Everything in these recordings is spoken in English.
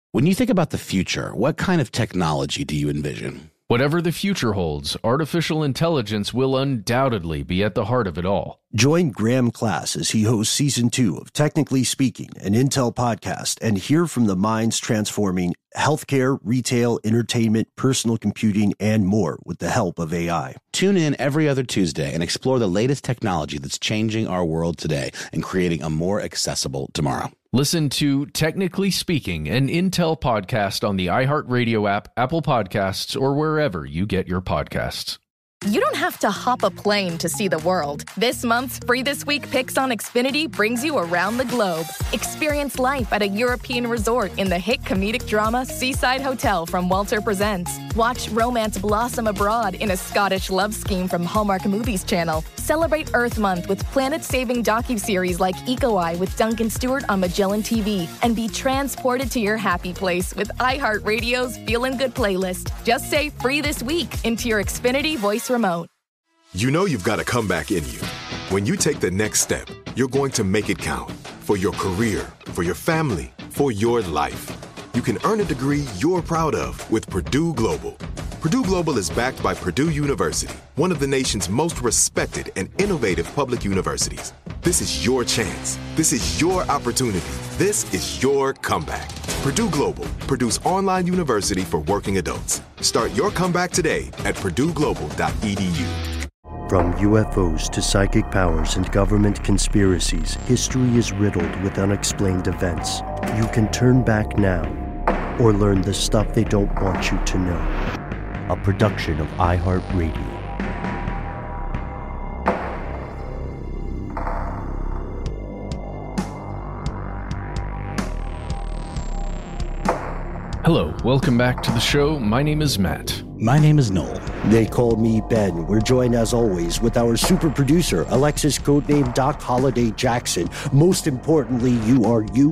When you think about the future, what kind of technology do you envision? Whatever the future holds, artificial intelligence will undoubtedly be at the heart of it all. Join Graham Class as he hosts Season 2 of Technically Speaking, an Intel podcast, and hear from the minds transforming healthcare, retail, entertainment, personal computing, and more with the help of AI. Tune in every other Tuesday and explore the latest technology that's changing our world today and creating a more accessible tomorrow. Listen to Technically Speaking, an Intel podcast on the iHeartRadio app, Apple Podcasts, or wherever you get your podcasts. You don't have to hop a plane to see the world. This month's Free This Week Picks on Xfinity brings you around the globe. Experience life at a European resort in the hit comedic drama Seaside Hotel from Walter Presents. Watch romance blossom abroad in a Scottish love scheme from Hallmark Movies Channel. Celebrate Earth Month with planet-saving docuseries like Eco Eye with Duncan Stewart on Magellan TV. And be transported to your happy place with iHeartRadio's Feelin' Good playlist. Just say Free This Week into your Xfinity voice remote. You know you've got a comeback in you. When you take the next step, you're going to make it count. For your career, for your family, for your life. You can earn a degree you're proud of with Purdue Global. Purdue Global is backed by Purdue University, one of the nation's most respected and innovative public universities. This is your chance. This is your opportunity. This is your comeback. Purdue Global, Purdue's online university for working adults. Start your comeback today at purdueglobal.edu. From UFOs to psychic powers and government conspiracies, history is riddled with unexplained events. You can turn back now or learn the stuff they don't want you to know. A production of iHeartRadio. Hello, welcome back to the show. My name is Matt. My name is Noel. They call me Ben. We're joined as always with our super producer, Alexis, codename Doc Holliday Jackson. Most importantly, you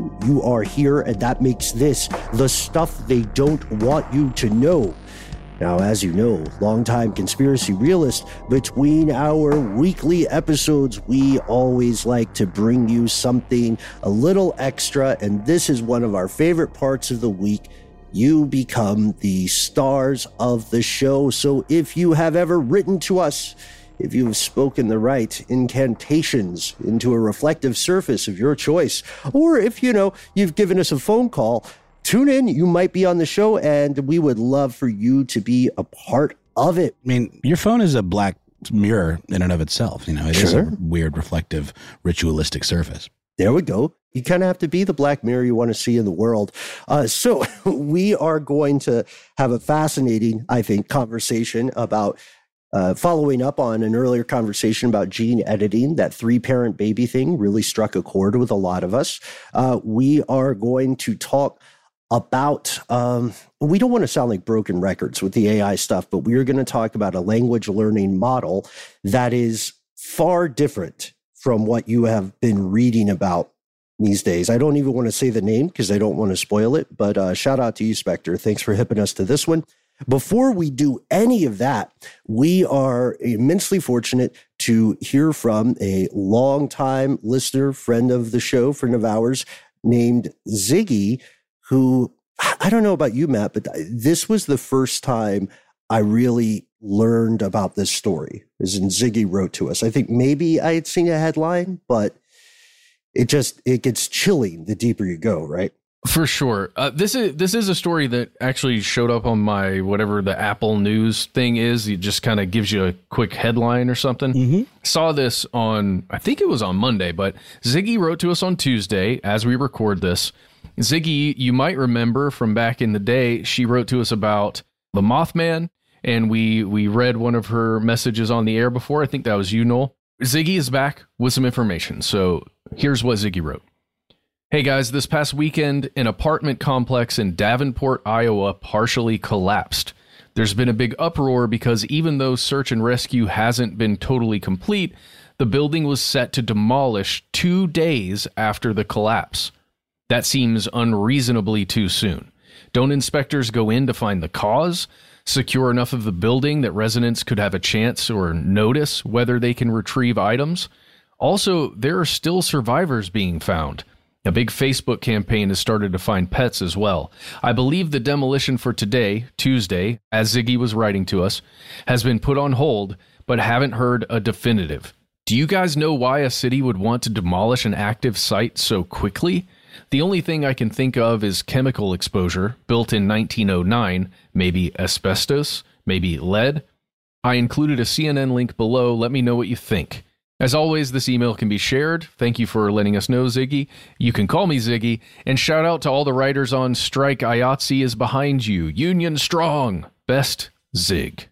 are here, and that makes this the stuff they don't want you to know. Now, as you know, longtime conspiracy realist, between our weekly episodes, we always like to bring you something a little extra, and this is one of our favorite parts of the week. You become the stars of the show. So if you have ever written to us, if you have spoken the right incantations into a reflective surface of your choice, or if, you've given us a phone call, tune in. You might be on the show, and we would love for you to be a part of it. I mean, your phone is a black mirror in and of itself. It is a weird, reflective, ritualistic surface. There we go. You kind of have to be the black mirror you want to see in the world. So we are going to have a fascinating, I think, conversation about following up on an earlier conversation about gene editing. That 3-parent baby thing really struck a chord with a lot of us. We are going to talk about, we don't want to sound like broken records with the AI stuff, but we are going to talk about a language learning model that is far different from what you have been reading about these days. I don't even want to say the name because I don't want to spoil it, but shout out to you, Spectre. Thanks for hipping us to this one. Before we do any of that, we are immensely fortunate to hear from a longtime listener, friend of the show, friend of ours, named Ziggy, who, I don't know about you, Matt, but this was the first time I really learned about this story, as in Ziggy wrote to us. I think maybe I had seen a headline, but it gets chilling the deeper you go, right? For sure. This is a story that actually showed up on my, whatever the Apple News thing is. It just kind of gives you a quick headline or something. Mm-hmm. Saw this on, I think it was on Monday, but Ziggy wrote to us on Tuesday as we record this. Ziggy, you might remember from back in the day, she wrote to us about the Mothman, and we read one of her messages on the air before. I think that was you, Noel. Ziggy is back with some information. So here's what Ziggy wrote. Hey guys, this past weekend, an apartment complex in Davenport, Iowa partially collapsed. There's been a big uproar because even though search and rescue hasn't been totally complete, the building was set to demolish 2 days after the collapse. That seems unreasonably too soon. Don't inspectors go in to find the cause? Secure enough of the building that residents could have a chance or notice whether they can retrieve items? Also, there are still survivors being found. A big Facebook campaign has started to find pets as well. I believe the demolition for today, Tuesday, as Ziggy was writing to us, has been put on hold, but haven't heard a definitive. Do you guys know why a city would want to demolish an active site so quickly? The only thing I can think of is chemical exposure, built in 1909, maybe asbestos, maybe lead. I included a CNN link below. Let me know what you think. As always, this email can be shared. Thank you for letting us know, Ziggy. You can call me Ziggy. And shout out to all the writers on strike. IATSE is behind you. Union strong. Best Zig.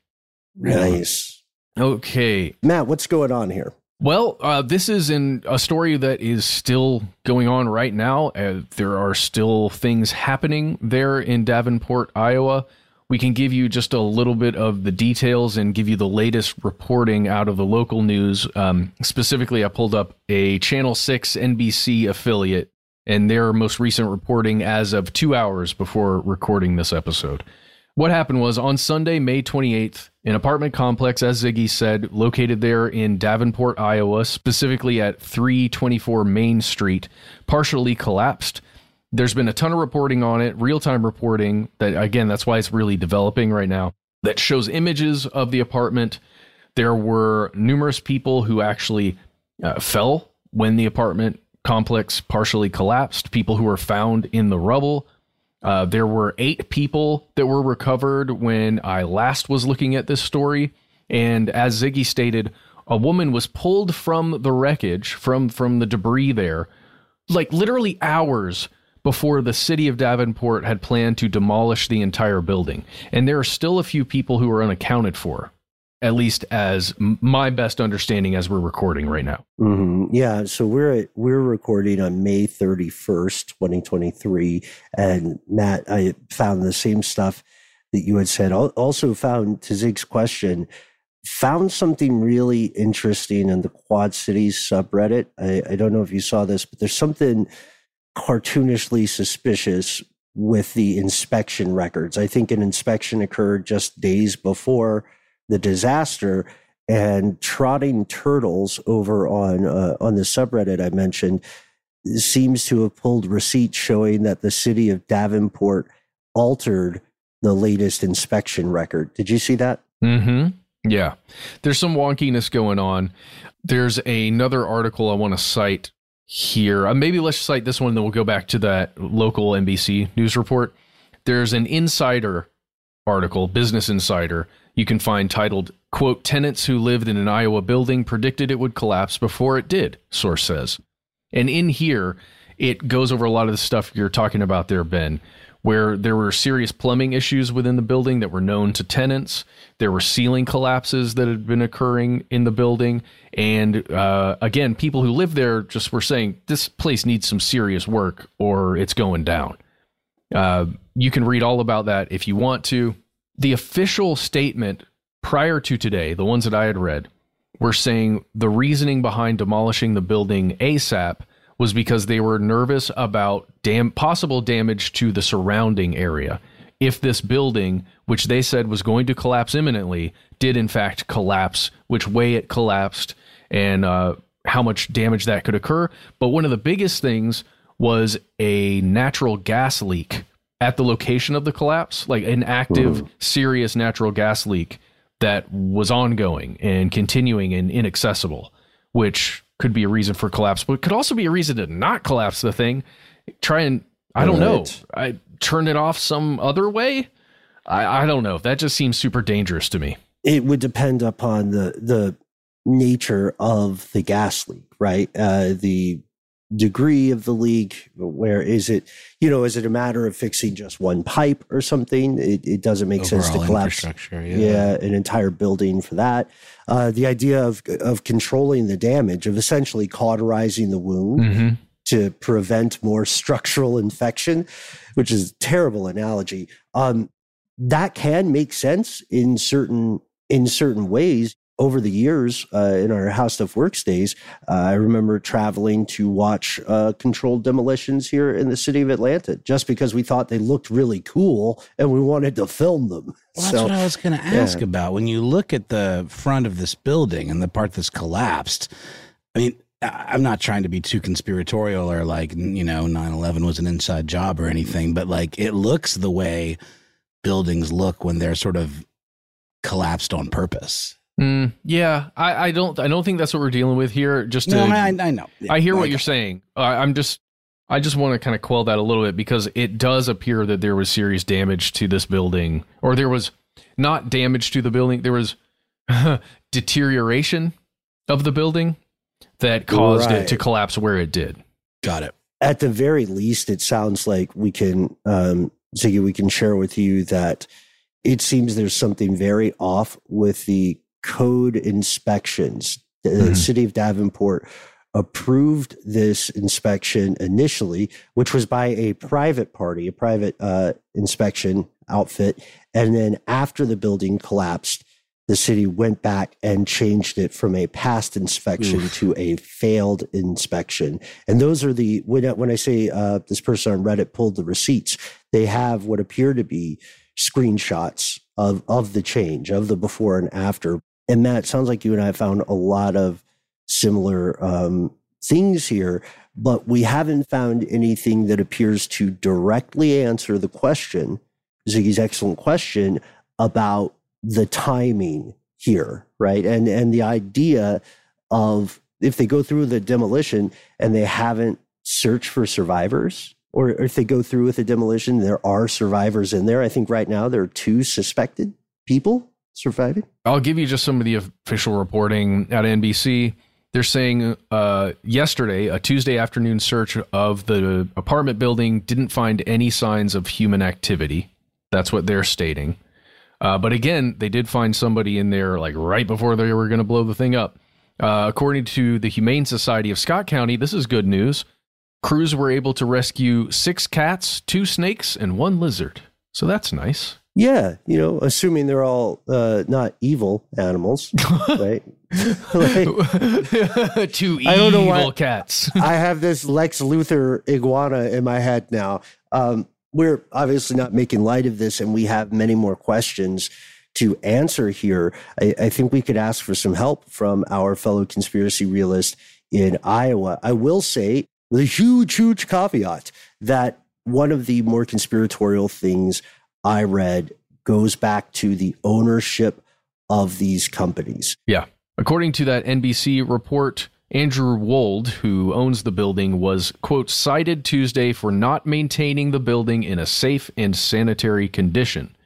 Nice. Okay. Matt, what's going on here? Well, this is a story that is still going on right now. There are still things happening there in Davenport, Iowa. We can give you just a little bit of the details and give you the latest reporting out of the local news. Specifically, I pulled up a Channel 6 NBC affiliate and their most recent reporting as of 2 hours before recording this episode. What happened was on Sunday, May 28th, an apartment complex, as Ziggy said, located there in Davenport, Iowa, specifically at 324 Main Street, partially collapsed. There's been a ton of reporting on it, real-time reporting, that again, that's why it's really developing right now, that shows images of the apartment. There were numerous people who actually fell when the apartment complex partially collapsed, people who were found in the rubble. There were 8 people that were recovered when I last was looking at this story. And as Ziggy stated, a woman was pulled from the wreckage, from the debris there, like literally hours before the city of Davenport had planned to demolish the entire building. And there are still a few people who are unaccounted for, at least as my best understanding as we're recording right now. Mm-hmm. Yeah, so we're recording on May 31st, 2023. And Matt, I found the same stuff that you had said. Also found, to Zig's question, found something really interesting in the Quad Cities subreddit. I don't know if you saw this, but there's something cartoonishly suspicious with the inspection records. I think an inspection occurred just days before the disaster, and Trotting Turtles over on the subreddit I mentioned seems to have pulled receipts showing that the city of Davenport altered the latest inspection record. Did you see that? Mm-hmm. Yeah. There's some wonkiness going on. There's another article I want to cite here. Maybe let's cite this one, then we'll go back to that local NBC news report. There's an Insider article, Business Insider, you can find titled, quote, "Tenants who lived in an Iowa building predicted it would collapse before it did," source says. And in here, it goes over a lot of the stuff you're talking about there, Ben, where there were serious plumbing issues within the building that were known to tenants. There were ceiling collapses that had been occurring in the building. And again, people who live there just were saying, this place needs some serious work or it's going down. You can read all about that if you want to. The official statement prior to today, the ones that I had read, were saying the reasoning behind demolishing the building ASAP was because they were nervous about possible damage to the surrounding area. If this building, which they said was going to collapse imminently, did in fact collapse, which way it collapsed, and how much damage that could occur. But one of the biggest things was a natural gas leak at the location of the collapse, like an active, serious natural gas leak that was ongoing and continuing and inaccessible, which could be a reason for collapse, but could also be a reason to not collapse the thing. Try and, I don't know, I turn it off some other way. I don't know. That just seems super dangerous to me. It would depend upon the nature of the gas leak, right? The degree of the leak, where is it, is it a matter of fixing just one pipe or something? It doesn't make sense to collapse an entire building for that. The idea of controlling the damage, of essentially cauterizing the wound to prevent more structural infection, which is a terrible analogy. That can make sense in certain ways. Over the years, in our How Stuff Works days, I remember traveling to watch controlled demolitions here in the city of Atlanta, just because we thought they looked really cool and we wanted to film them. Well, that's what I was going to ask about. When you look at the front of this building and the part that's collapsed, I mean, I'm not trying to be too conspiratorial or like, 9/11 was an inside job or anything, but like it looks the way buildings look when they're sort of collapsed on purpose. Yeah, I don't think that's what we're dealing with here. I know. I hear what you're saying. I just want to kind of quell that a little bit because it does appear that there was serious damage to this building, or there was not damage to the building. There was deterioration of the building that caused it to collapse where it did. Got it. At the very least, it sounds like we can, Ziggy, we can share with you that it seems there's something very off with the code inspections. The city of Davenport approved this inspection initially, which was by a private party, a private inspection outfit. And then after the building collapsed, the city went back and changed it from a passed inspection to a failed inspection. And those are when I say this person on Reddit pulled the receipts, they have what appear to be screenshots of the change, of the before and after. And Matt, it sounds like you and I found a lot of similar things here, but we haven't found anything that appears to directly answer the question, Ziggy's excellent question, about the timing here, right? And the idea of if they go through the demolition and they haven't searched for survivors, or if they go through with the demolition, there are survivors in there. I think right now there are 2 suspected people surviving. I'll give you just some of the official reporting at NBC. They're saying yesterday, a Tuesday afternoon search of the apartment building didn't find any signs of human activity. That's what they're stating. But again, they did find somebody in there like right before they were going to blow the thing up. According to the Humane Society of Scott County, this is good news. Crews were able to rescue 6 cats, 2 snakes, and 1 lizard. So that's nice. Yeah, assuming they're all not evil animals, right? 2 evil cats. I have this Lex Luthor iguana in my head now. We're obviously not making light of this, and we have many more questions to answer here. I think we could ask for some help from our fellow conspiracy realist in Iowa. I will say, with a huge, huge caveat, that one of the more conspiratorial things I read goes back to the ownership of these companies. Yeah. According to that NBC report, Andrew Wold, who owns the building, was, quote, cited Tuesday for not maintaining the building in a safe and sanitary condition.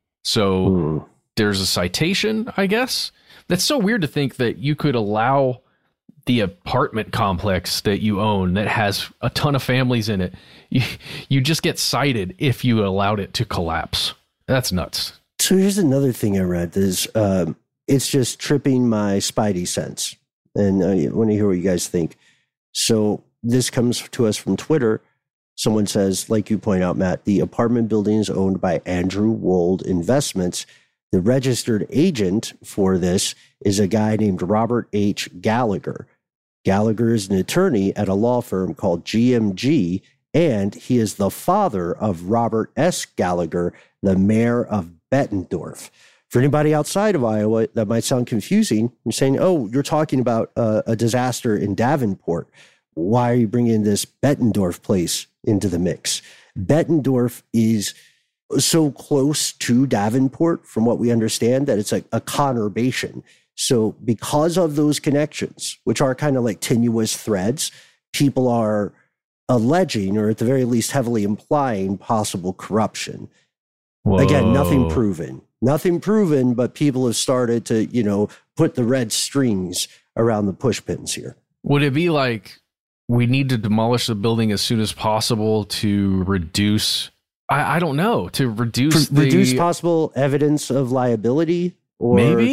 So there's a citation, I guess. That's so weird to think that you could allow the apartment complex that you own that has a ton of families in it. You just get cited if you allowed it to collapse. That's nuts. So here's another thing I read. It's just tripping my spidey sense. And I want to hear what you guys think. So this comes to us from Twitter. Someone says, like you point out, Matt, the apartment building is owned by Andrew Wold Investments. The registered agent for this is a guy named Robert H. Gallagher. Gallagher is an attorney at a law firm called GMG, and he is the father of Robert S. Gallagher, the mayor of Bettendorf. For anybody outside of Iowa, that might sound confusing. You're saying, oh, you're talking about a disaster in Davenport. Why are you bringing this Bettendorf place into the mix? Bettendorf is so close to Davenport, from what we understand, that it's a conurbation. So because of those connections, which are kind of like tenuous threads, people are alleging, or at the very least heavily implying, possible corruption. Whoa. Again, nothing proven, but people have started to, put the red strings around the push pins here. Would it be like we need to demolish the building as soon as possible to reduce, I don't know, to reduce possible evidence of liability, or maybe?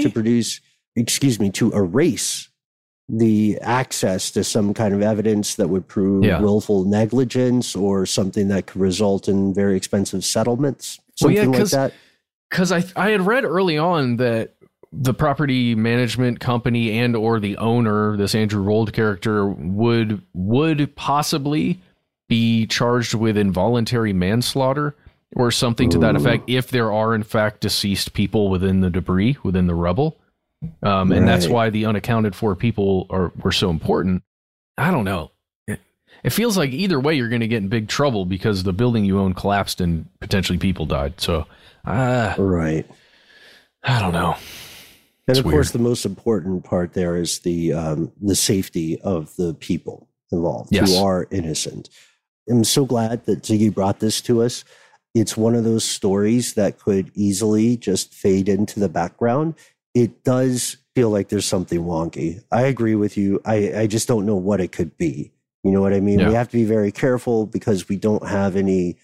To erase the access to some kind of evidence that would prove willful negligence, or something that could result in very expensive settlements, something like that. Because I had read early on that the property management company and or the owner, this Andrew Wold character, would possibly be charged with involuntary manslaughter or something to that effect if there are in fact deceased people within the debris, within the rubble. And that's why the unaccounted for people were so important. I don't know. It feels like either way you're going to get in big trouble because the building you own collapsed and potentially people died. So, right. I don't know. And of course, the most important part there is the safety of the people involved who are innocent. I'm so glad that Ziggy brought this to us. It's one of those stories that could easily just fade into the background. It does feel like there's something wonky. I agree with you. I just don't know what it could be. You know what I mean? Yeah. We have to be very careful because we don't have any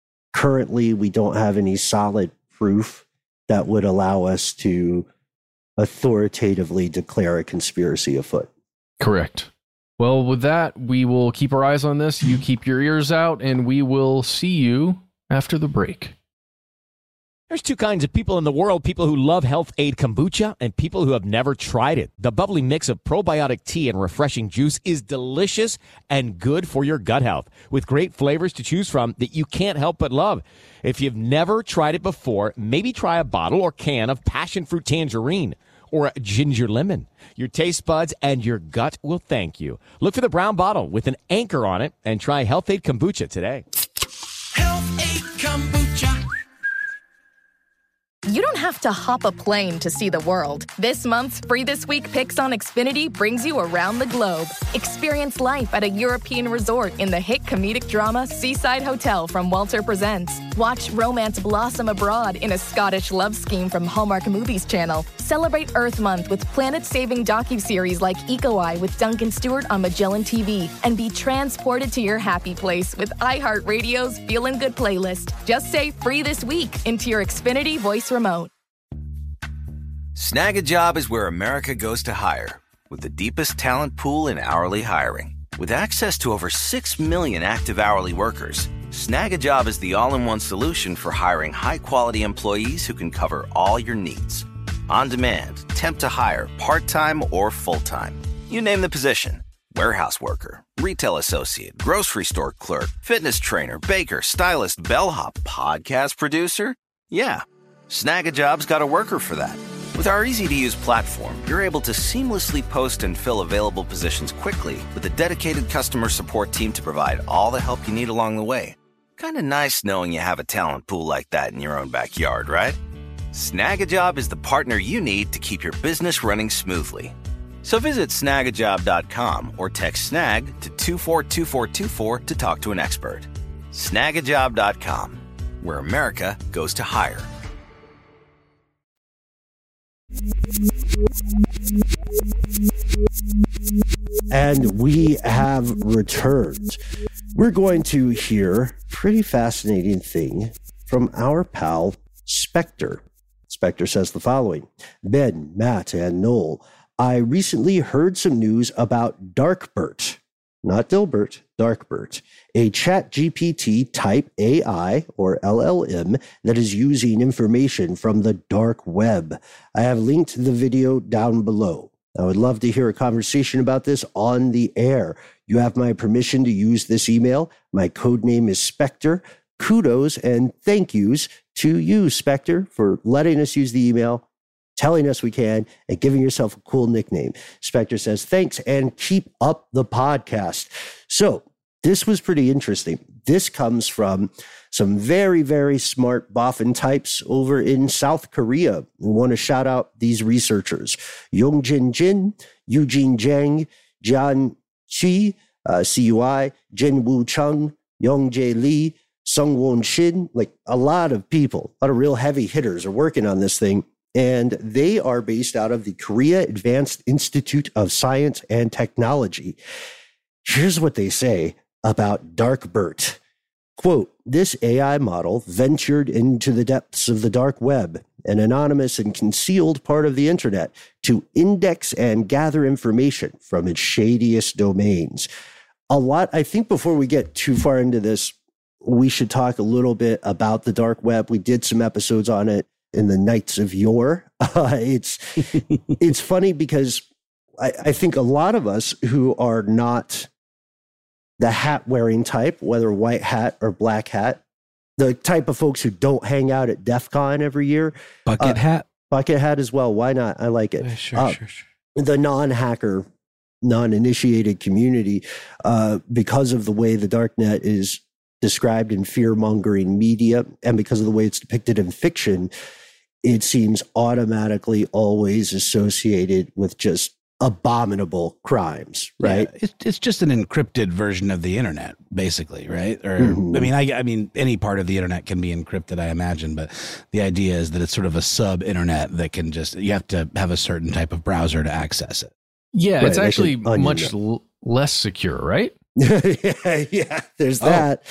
solid proof that would allow us to authoritatively declare a conspiracy afoot. Correct. Well, with that, we will keep our eyes on this. You keep your ears out, and we will see you after the break. There's two kinds of people in the world, people who love Health Aid Kombucha and people who have never tried it. The bubbly mix of probiotic tea and refreshing juice is delicious and good for your gut health, with great flavors to choose from that you can't help but love. If you've never tried it before, maybe try a bottle or can of passion fruit tangerine or a ginger lemon. Your taste buds and your gut will thank you. Look for the brown bottle with an anchor on it and try Health Aid Kombucha today. Health Aid Kombucha. You don't have to hop a plane to see the world. This month's Free This Week Picks on Xfinity brings you around the globe. Experience life at a European resort in the hit comedic drama Seaside Hotel from Walter Presents. Watch romance blossom abroad in a Scottish love scheme from Hallmark Movies Channel. Celebrate Earth Month with planet-saving docuseries like Eco-Eye with Duncan Stewart on Magellan TV. And be transported to your happy place with iHeartRadio's Feelin' Good playlist. Just say Free This Week into your Xfinity voice remote. Snag a Job is where America goes to hire, with the deepest talent pool in hourly hiring. With access to over 6 million active hourly workers, Snag a Job is the all-in-one solution for hiring high-quality employees who can cover all your needs. On demand, temp to hire, part-time or full-time. You name the position. Warehouse worker, retail associate, grocery store clerk, fitness trainer, baker, stylist, bellhop, podcast producer. Yeah, Snag a Job's got a worker for that. With our easy-to-use platform, you're able to seamlessly post and fill available positions quickly with a dedicated customer support team to provide all the help you need along the way. Kind of nice knowing you have a talent pool like that in your own backyard, right? Snag a Job is the partner you need to keep your business running smoothly. So visit snagajob.com or text snag to 242424 to talk to an expert. Snagajob.com, where America goes to hire. And we have returned. We're going to hear a pretty fascinating thing from our pal Spectre. Spectre says the following: Ben, Matt, and Noel, I recently heard some news about Darkbert, not Dilbert, Darkbert, a ChatGPT type AI or LLM that is using information from the dark web. I have linked the video down below. I would love to hear a conversation about this on the air. You have my permission to use this email. My code name is Spectre. Kudos and thank yous to you, Spectre, for letting us use the email, telling us we can, and giving yourself a cool nickname. Spectre says, thanks and keep up the podcast. So this was pretty interesting. This comes from some very, very smart boffin types over in South Korea. We want to shout out these researchers: Yongjin Jin, Eugene Zhang, Jian Qi, CUI, Jinwoo Chung, Yongjae Lee, Sungwon Shin. Like a lot of people, a lot of real heavy hitters are working on this thing. And they are based out of the Korea Advanced Institute of Science and Technology. Here's what they say about Darkbert. Quote, this AI model ventured into the depths of the dark web, an anonymous and concealed part of the internet, to index and gather information from its shadiest domains. I think before we get too far into this, we should talk a little bit about the dark web. We did some episodes on it in the nights of yore. It's funny because I think a lot of us who are not the hat wearing type, whether white hat or black hat, the type of folks who don't hang out at DEF CON every year. Bucket hat as well. Why not? I like it. Sure. The non-hacker non-initiated community, because of the way the darknet is described in fear-mongering media and because of the way it's depicted in fiction, it seems automatically always associated with just abominable crimes, right? Yeah, it's just an encrypted version of the internet, basically, right? Or I mean, any part of the internet can be encrypted, I imagine, but the idea is that it's sort of a sub-internet that can just, you have to have a certain type of browser to access it. Yeah, Right, it's like actually an onion. much less secure, right? yeah, there's that.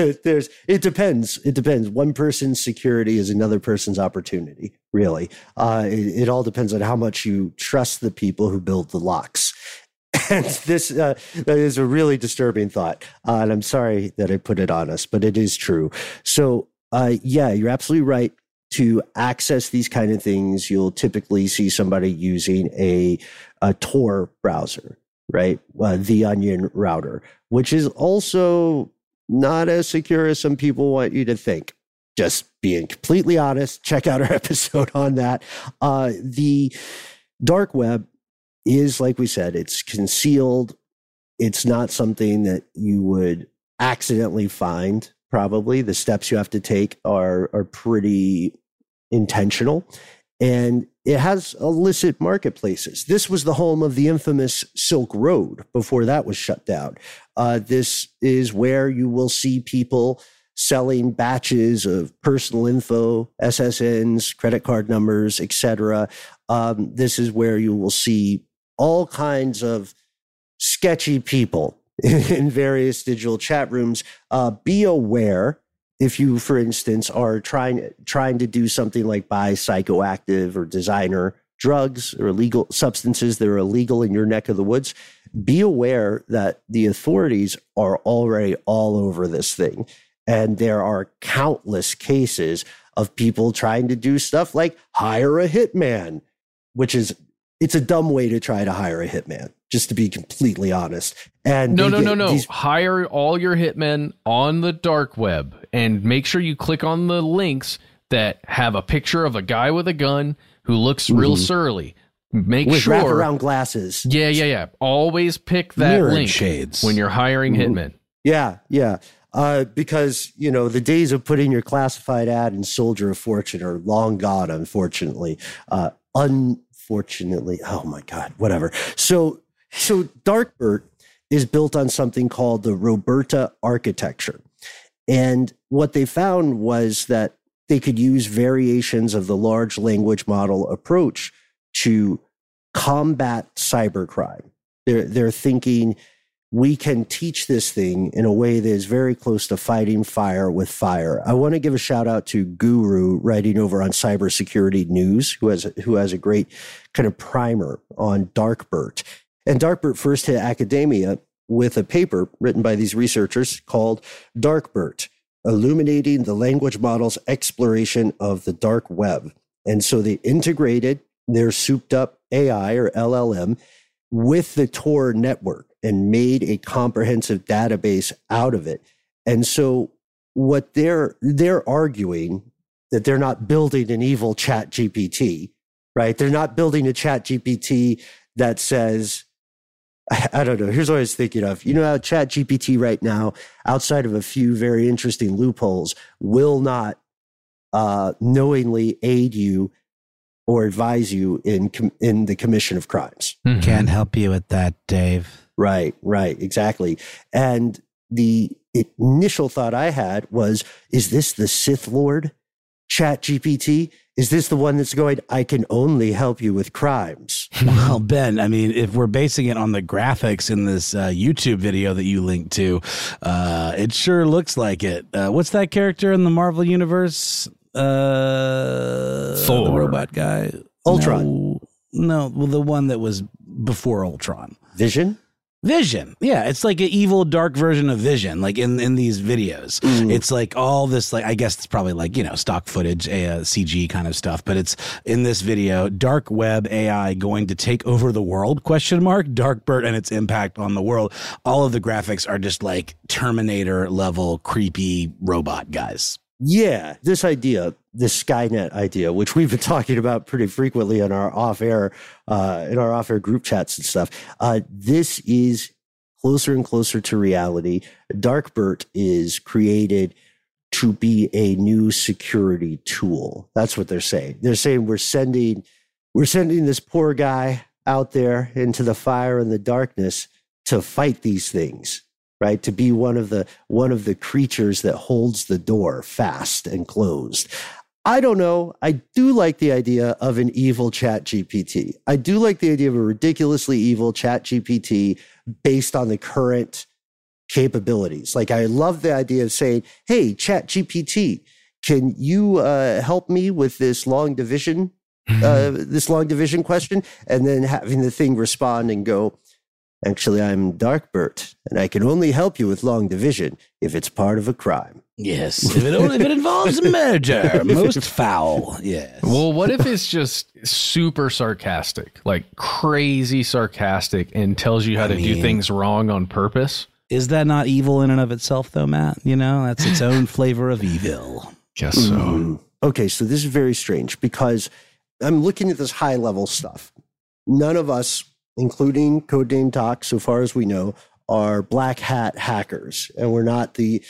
It depends. One person's security is another person's opportunity, really. It all depends on how much you trust the people who build the locks. And this is a really disturbing thought. And I'm sorry that I put it on us, but it is true. So, yeah, you're absolutely right. To access these kind of things, you'll typically see somebody using a Tor browser, right? The Onion router, which is also not as secure as some people want you to think. Just being completely honest, check out our episode on that. The dark web is, like we said, it's concealed. It's not something that you would accidentally find. Probably the steps you have to take are pretty intentional, and it has illicit marketplaces. This was the home of the infamous Silk Road before that was shut down. This is where you will see people selling batches of personal info, SSNs, credit card numbers, etc. This is where you will see all kinds of sketchy people in various digital chat rooms. Be aware if you, for instance, are trying to do something like buy psychoactive or designer drugs or illegal substances that are illegal in your neck of the woods. Be aware that the authorities are already all over this thing. And there are countless cases of people trying to do stuff like hire a hitman, which is, it's a dumb way to try to hire a hitman, just to be completely honest. And No. Hire all your hitmen on the dark web and make sure you click on the links that have a picture of a guy with a gun who looks real surly. Make with sure wraparound glasses. Yeah. Always pick that Mirrored link shades when you're hiring hitmen. Yeah. Because, the days of putting your classified ad in Soldier of Fortune are long gone, unfortunately. Unfortunately. Oh my God, whatever. So Darkbert is built on something called the Roberta architecture. And what they found was that they could use variations of the large language model approach to combat cybercrime. They're thinking, we can teach this thing in a way that is very close to fighting fire with fire. I want to give a shout out to Guru, writing over on Cybersecurity News, who has a great kind of primer on Darkbert. And Darkbert first hit academia with a paper written by these researchers called Darkbert, Illuminating the Language Model's Exploration of the Dark Web. And so they integrated their souped up AI or LLM with the Tor network and made a comprehensive database out of it. And so what they're arguing that they're not building an evil Chat GPT, right? They're not building a Chat GPT that says, I don't know. Here's what I was thinking of. You know how Chat GPT right now, outside of a few very interesting loopholes, will not knowingly aid you or advise you in the commission of crimes. Mm-hmm. Can't help you with that, Dave. Right, exactly. And the initial thought I had was, is this the Sith Lord Chat GPT? Is this the one that's going, I can only help you with crimes? Well, Ben, I mean, if we're basing it on the graphics in this YouTube video that you linked to, it sure looks like it. What's that character in the Marvel Universe? Thor. The robot guy. Ultron. No, well, the one that was before Ultron. Vision? Yeah, it's like an evil dark version of Vision, like in these videos. It's like all this, like, I guess it's probably like, stock footage, CG kind of stuff, but it's in this video, dark web AI going to take over the world, ? Darkbert and its impact on the world. All of the graphics are just like Terminator level creepy robot guys. Yeah, this idea, this Skynet idea, which we've been talking about pretty frequently in our off-air group chats and stuff. This is closer and closer to reality. Darkbert is created to be a new security tool. That's what they're saying. They're saying we're sending this poor guy out there into the fire and the darkness to fight these things. Right, to be one of the creatures that holds the door fast and closed. I don't know. I do like the idea of an evil ChatGPT. I do like the idea of a ridiculously evil ChatGPT based on the current capabilities. Like, I love the idea of saying, "Hey, ChatGPT, can you help me with this long division question?" And then having the thing respond and go, "Actually, I'm Darkbert, and I can only help you with long division if it's part of a crime." Yes, if it involves murder, most foul. Yes. Well, what if it's just super sarcastic, like crazy sarcastic, and tells you how to do things wrong on purpose? Is that not evil in and of itself, though, Matt? You know, that's its own flavor of evil. Guess so. Okay, so this is very strange because I'm looking at this high-level stuff. None of us, including Codename Doc, so far as we know, are black hat hackers, and we're not the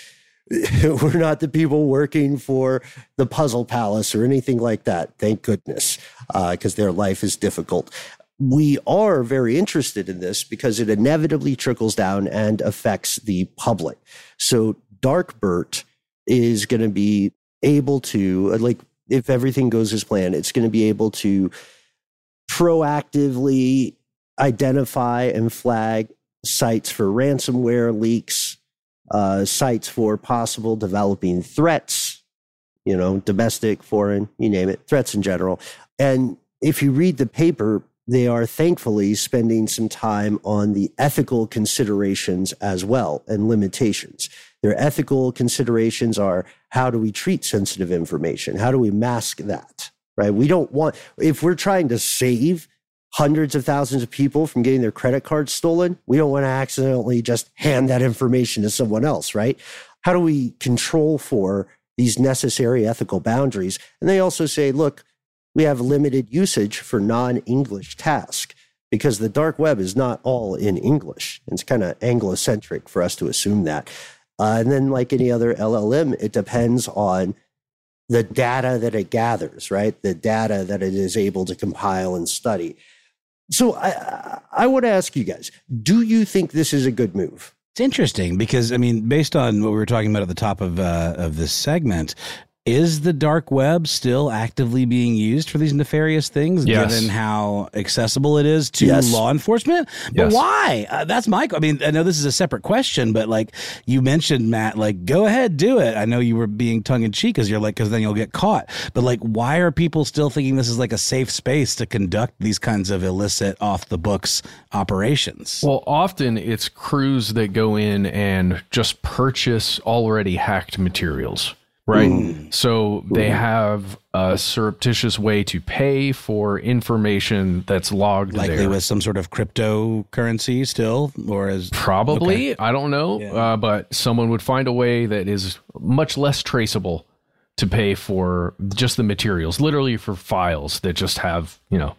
people working for the Puzzle Palace or anything like that. Thank goodness, because their life is difficult. We are very interested in this because it inevitably trickles down and affects the public. So Darkbert is going to be able to, like, if everything goes as planned, it's going to be able to proactively identify and flag sites for ransomware leaks, sites for possible developing threats, domestic, foreign, you name it, threats in general. And if you read the paper, they are thankfully spending some time on the ethical considerations as well and limitations. Their ethical considerations are, how do we treat sensitive information? How do we mask that, right? We don't want, if we're trying to save hundreds of thousands of people from getting their credit cards stolen, we don't want to accidentally just hand that information to someone else, right? How do we control for these necessary ethical boundaries? And they also say, look, we have limited usage for non-English tasks because the dark web is not all in English. It's kind of Anglo-centric for us to assume that. And then like any other LLM, it depends on the data that it gathers, right? The data that it is able to compile and study. So I want to ask you guys, do you think this is a good move? It's interesting because, based on what we were talking about at the top of this segment, is the dark web still actively being used for these nefarious things, given how accessible it is to law enforcement? But why? That's my. I know this is a separate question, but like you mentioned, Matt, like go ahead, do it. I know you were being tongue in cheek because you're like, because then you'll get caught. But like, why are people still thinking this is like a safe space to conduct these kinds of illicit, off the books operations? Well, often it's crews that go in and just purchase already hacked materials. Right. So they have a surreptitious way to pay for information that's logged likely there. With some sort of cryptocurrency still, or as probably, okay. I don't know, but someone would find a way that is much less traceable to pay for just the materials, literally for files that just have,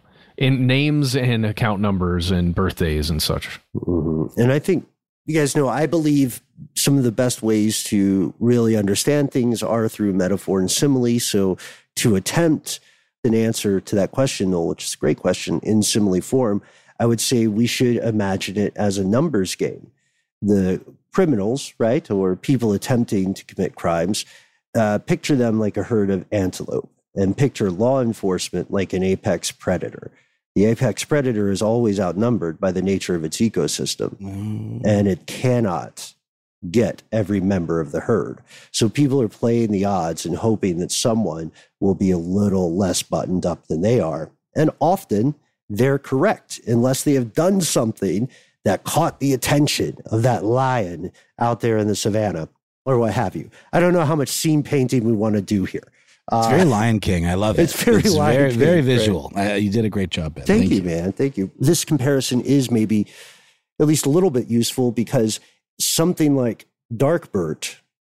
in names and account numbers and birthdays and such. And I think, you guys know, I believe some of the best ways to really understand things are through metaphor and simile. So to attempt an answer to that question, Noel, which is a great question, in simile form, I would say we should imagine it as a numbers game. The criminals, right, or people attempting to commit crimes, picture them like a herd of antelope and picture law enforcement like an apex predator. The apex predator is always outnumbered by the nature of its ecosystem, and it cannot get every member of the herd. So people are playing the odds and hoping that someone will be a little less buttoned up than they are. And often they're correct, unless they have done something that caught the attention of that lion out there in the savannah or what have you. I don't know how much scene painting we want to do here. It's very Lion King. I love it. It's very very visual. Right? You did a great job, Ben. Thank you, man. Thank you. This comparison is maybe at least a little bit useful because something like Darkbert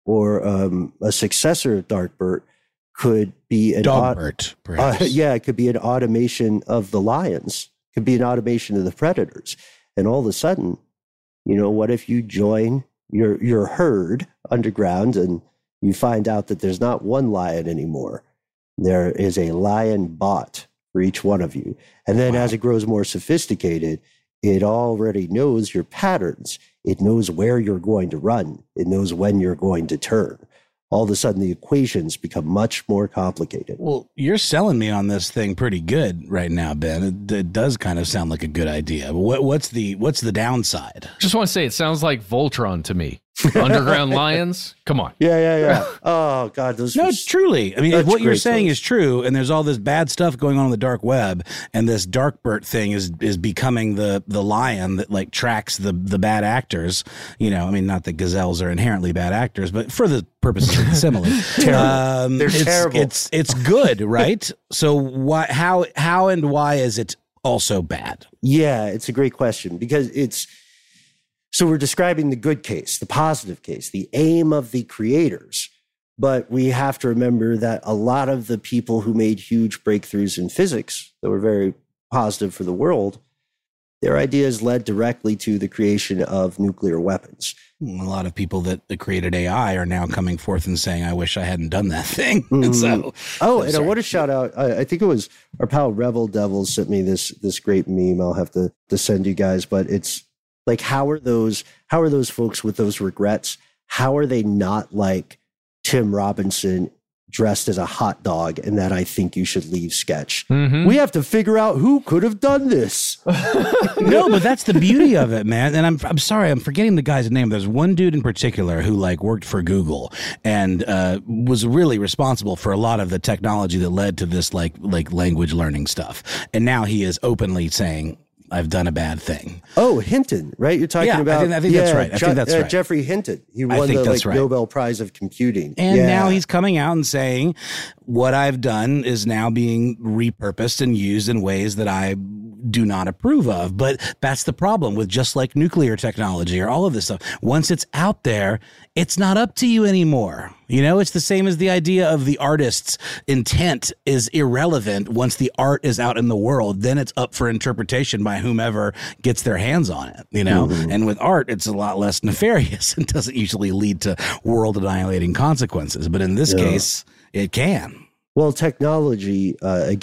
or a successor of Darkbert could be an Dogbert, perhaps. it could be an automation of the lions, could be an automation of the predators. And all of a sudden, what if you join your herd underground and you find out that there's not one lion anymore. There is a lion bot for each one of you. And then as it grows more sophisticated, it already knows your patterns. It knows where you're going to run. It knows when you're going to turn. All of a sudden, the equations become much more complicated. Well, you're selling me on this thing pretty good right now, Ben. It does kind of sound like a good idea. But what's the downside? Just want to say it sounds like Voltron to me. Underground lions? Come on. Yeah. Oh, God. Truly. I mean, what you're saying is true, and there's all this bad stuff going on the dark web, and this Darkbert thing is becoming the lion that, like, tracks the bad actors. I mean, not that gazelles are inherently bad actors, but for the purposes of the simile. Terrible. They're terrible. It's good, right? So how and why is it also bad? Yeah, it's a great question, because so we're describing the good case, the positive case, the aim of the creators. But we have to remember that a lot of the people who made huge breakthroughs in physics that were very positive for the world, their ideas led directly to the creation of nuclear weapons. A lot of people that created AI are now coming forth and saying, I wish I hadn't done that thing. Mm-hmm. I want to shout out, I think it was our pal Revel Devils sent me this great meme. I'll have to send you guys, but it's like, how are those folks with those regrets? How are they not like Tim Robinson dressed as a hot dog in that I Think You Should Leave sketch? Mm-hmm. We have to figure out who could have done this. No, but that's the beauty of it, man. And I'm sorry, I'm forgetting the guy's name. There's one dude in particular who worked for Google and was really responsible for a lot of the technology that led to this like language learning stuff. And now he is openly saying, I've done a bad thing. Oh, Hinton, right? You're talking about. I think that's right. I think that's right. Jeffrey Hinton. He won the Nobel Prize of Computing. And now he's coming out and saying, what I've done is now being repurposed and used in ways that I do not approve of. But that's the problem with just like nuclear technology or all of this stuff. Once it's out there, it's not up to you anymore. It's the same as the idea of the artist's intent is irrelevant once the art is out in the world. Then it's up for interpretation by whomever gets their hands on it, Mm-hmm. And with art, it's a lot less nefarious and doesn't usually lead to world annihilating consequences. But in this case, it can. Well, technology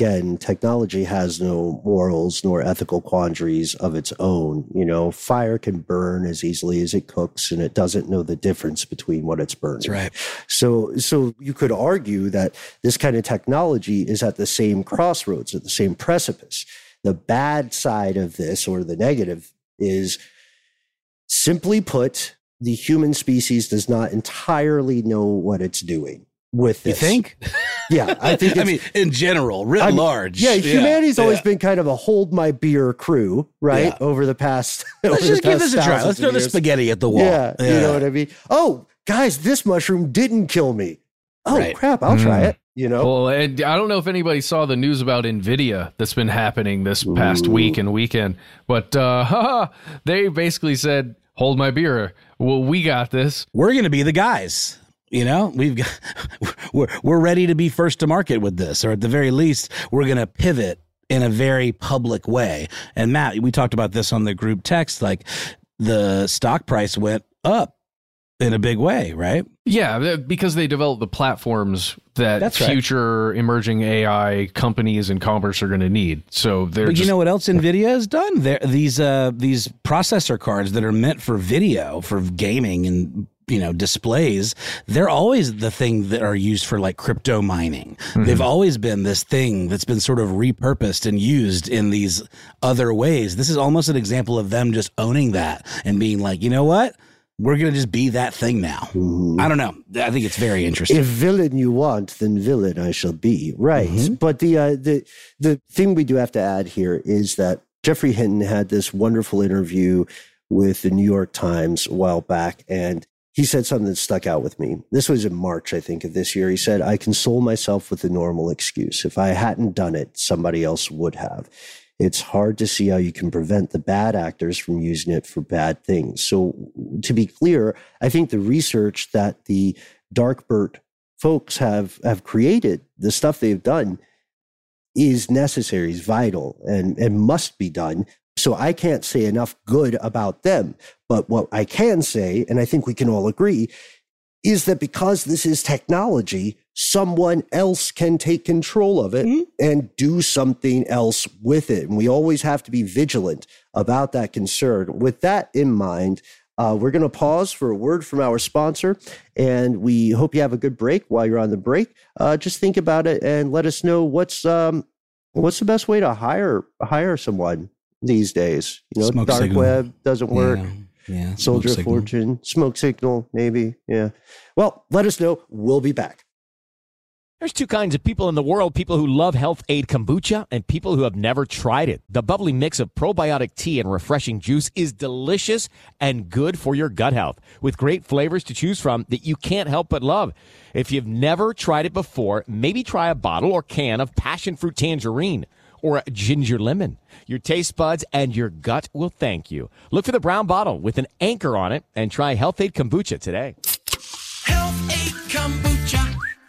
has no morals nor ethical quandaries of its own. Fire can burn as easily as it cooks, and it doesn't know the difference between what it's burning. That's right. So you could argue that this kind of technology is at the same crossroads, at the same precipice. The bad side of this, or the negative, is simply put, the human species does not entirely know what it's doing with this. You think? Yeah, I think I mean, in general, writ large. Yeah, humanity's always been kind of a hold my beer crew, right? Yeah. Over the past Let's just give this a try. Let's throw the spaghetti at the wall. Yeah, you know what I mean? Oh, guys, this mushroom didn't kill me. Oh, crap, I'll try it. Well, and I don't know if anybody saw the news about NVIDIA that's been happening this past week and weekend, but they basically said, hold my beer. Well, we got this. We're going to be the guys. We're ready to be first to market with this, or at the very least, we're going to pivot in a very public way. And Matt, we talked about this on the group text, like the stock price went up in a big way, right? Yeah, because they developed the platforms that future emerging AI companies and commerce are going to need. So but you know what else NVIDIA has done? These processor cards that are meant for video, for gaming and displays, they're always the thing that are used for like crypto mining. Mm-hmm. They've always been this thing that's been sort of repurposed and used in these other ways. This is almost an example of them just owning that and being like, you know what? We're going to just be that thing now. Mm-hmm. I don't know. I think it's very interesting. If villain you want, then villain I shall be. Right. Mm-hmm. But the thing we do have to add here is that Jeffrey Hinton had this wonderful interview with the New York Times a while back, and he said something that stuck out with me. This was in March, I think, of this year. He said, I console myself with the normal excuse. If I hadn't done it, somebody else would have. It's hard to see how you can prevent the bad actors from using it for bad things. So to be clear, I think the research that the Darkbird folks have created, the stuff they've done is necessary, is vital, and must be done. So I can't say enough good about them. But what I can say, and I think we can all agree, is that because this is technology, someone else can take control of it and do something else with it. And we always have to be vigilant about that concern. With that in mind, we're going to pause for a word from our sponsor, and we hope you have a good break. While you're on the break, just think about it and let us know what's the best way to hire someone these days. Smoke dark signal. web doesn't work. Yeah. Soldier of Fortune, smoke signal, maybe. Yeah. Well, let us know. We'll be back. There's two kinds of people in the world, people who love Health Aid Kombucha and people who have never tried it. The bubbly mix of probiotic tea and refreshing juice is delicious and good for your gut health, with great flavors to choose from that you can't help but love. If you've never tried it before, maybe try a bottle or can of passion fruit tangerine or a ginger lemon. Your taste buds and your gut will thank you. Look for the brown bottle with an anchor on it and try Health Aid Kombucha today. Health Aid Kombucha.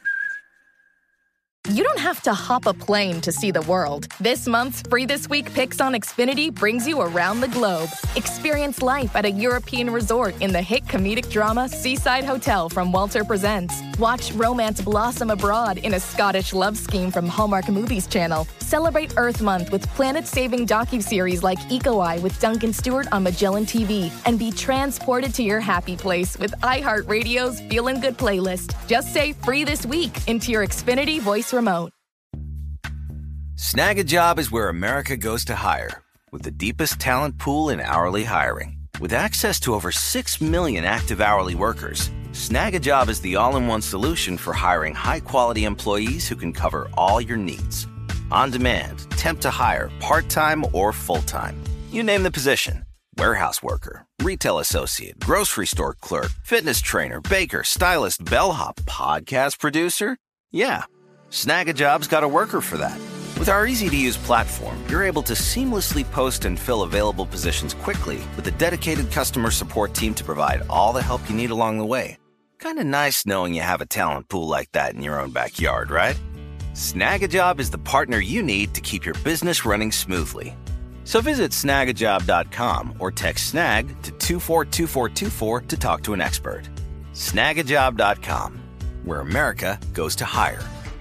You don't have to hop a plane to see the world. This month's Free This Week Picks on Xfinity brings you around the globe. Experience life at a European resort in the hit comedic drama Seaside Hotel from Walter Presents. Watch romance blossom abroad in a Scottish love scheme from Hallmark Movies Channel. Celebrate Earth Month with planet-saving docuseries like Eco Eye with Duncan Stewart on Magellan TV. And be transported to your happy place with iHeartRadio's Feelin' Good playlist. Just say Free This Week into your Xfinity voice remote. Snag a Job is where America goes to hire, with the deepest talent pool in hourly hiring. With access to over 6 million active hourly workers, Snag a Job is the all-in-one solution for hiring high-quality employees who can cover all your needs. On demand, temp to hire, part-time or full-time. You name the position. Warehouse worker, retail associate, grocery store clerk, fitness trainer, baker, stylist, bellhop, podcast producer. Yeah, Snag a Job's got a worker for that. With our easy-to-use platform, you're able to seamlessly post and fill available positions quickly with a dedicated customer support team to provide all the help you need along the way. Kind of nice knowing you have a talent pool like that in your own backyard, right? Snag a Job is the partner you need to keep your business running smoothly. So visit snagajob.com or text snag to 242424 to talk to an expert. Snagajob.com, where America goes to hire.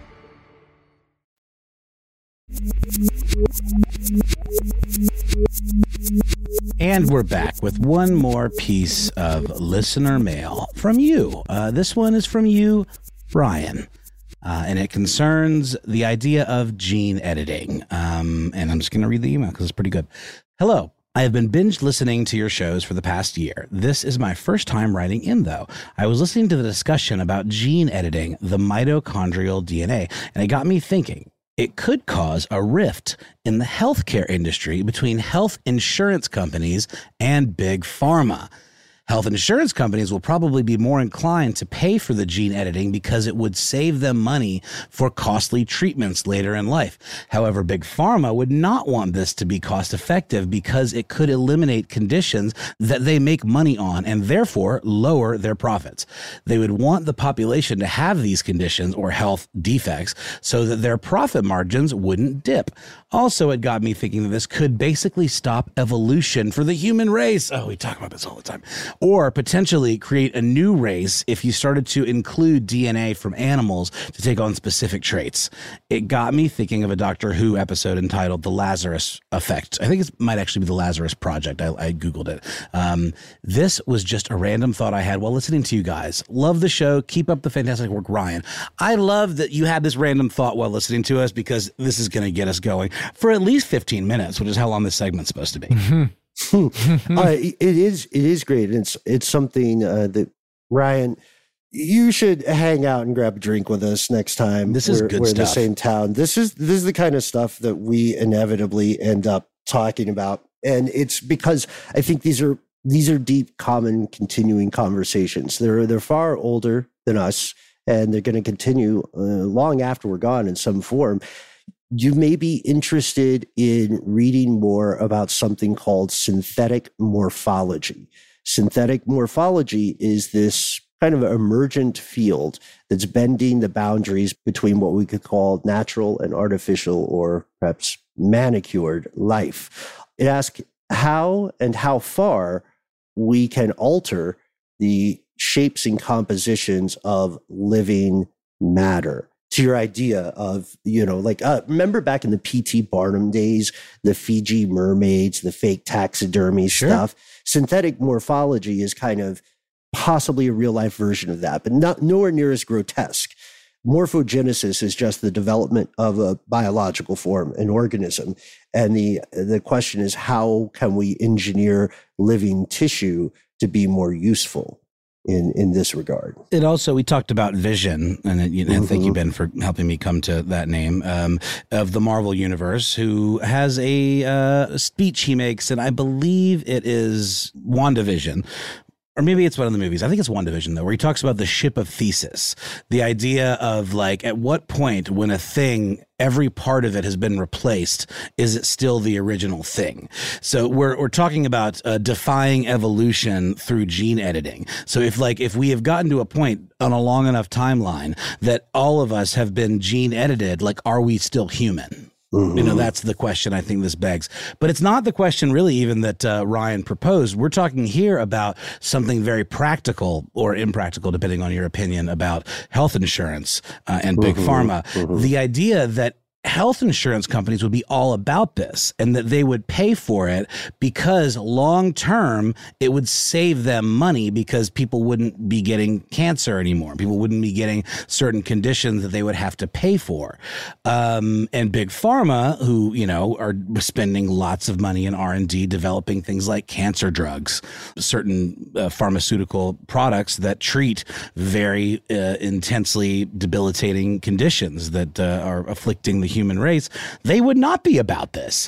And we're back with one more piece of listener mail from you. This one is from you, Brian, and it concerns the idea of gene editing. And I'm just going to read the email because it's pretty good. Hello. I have been binge listening to your shows for the past year. This is my first time writing in, though. I was listening to the discussion about gene editing, the mitochondrial DNA, and it got me thinking. It could cause a rift in the healthcare industry between health insurance companies and big pharma. Health insurance companies will probably be more inclined to pay for the gene editing because it would save them money for costly treatments later in life. However, big pharma would not want this to be cost effective because it could eliminate conditions that they make money on and therefore lower their profits. They would want the population to have these conditions or health defects so that their profit margins wouldn't dip. Also, it got me thinking that this could basically stop evolution for the human race. Oh, we talk about this all the time. Or potentially create a new race if you started to include DNA from animals to take on specific traits. It got me thinking of a Doctor Who episode entitled The Lazarus Effect. I think it might actually be The Lazarus Project. I Googled it. This was just a random thought I had while listening to you guys. Love the show. Keep up the fantastic work, Ryan. I love that you had this random thought while listening to us because this is going to get us going for at least 15 minutes, which is how long this segment's supposed to be. It is great. It's something that, Ryan, you should hang out and grab a drink with us next time. This is good we're stuff. in the same town. This is the kind of stuff that we inevitably end up talking about, and it's because I think these are deep, common, continuing conversations. They're far older than us, and they're going to continue long after we're gone in some form. You may be interested in reading more about something called synthetic morphology. Synthetic morphology is this kind of emergent field that's bending the boundaries between what we could call natural and artificial, or perhaps manicured life. It asks how and how far we can alter the shapes and compositions of living matter. To your idea of, remember back in the P.T. Barnum days, the Fiji mermaids, the fake taxidermy stuff. Synthetic morphology is kind of possibly a real life version of that, but nowhere near as grotesque. Morphogenesis is just the development of a biological form, an organism. And the question is, how can we engineer living tissue to be more useful in this regard? It also, we talked about Vision, and thank you, Ben, for helping me come to that name, of the Marvel Universe, who has a speech he makes, and I believe it is WandaVision. Or maybe it's one of the movies. I think it's WandaVision, though, where he talks about the ship of Theseus. The idea of, like, at what point when a thing, every part of it has been replaced, is it still the original thing? So we're talking about defying evolution through gene editing. So if we have gotten to a point on a long enough timeline that all of us have been gene edited, like, are we still human? That's the question I think this begs. But it's not the question really even that Ryan proposed. We're talking here about something very practical or impractical, depending on your opinion, about health insurance and big pharma. The idea that health insurance companies would be all about this and that they would pay for it because long term it would save them money because people wouldn't be getting cancer anymore. People wouldn't be getting certain conditions that they would have to pay for. And big pharma, who, are spending lots of money in R&D developing things like cancer drugs, certain pharmaceutical products that treat very intensely debilitating conditions that are afflicting the human race, they would not be about this.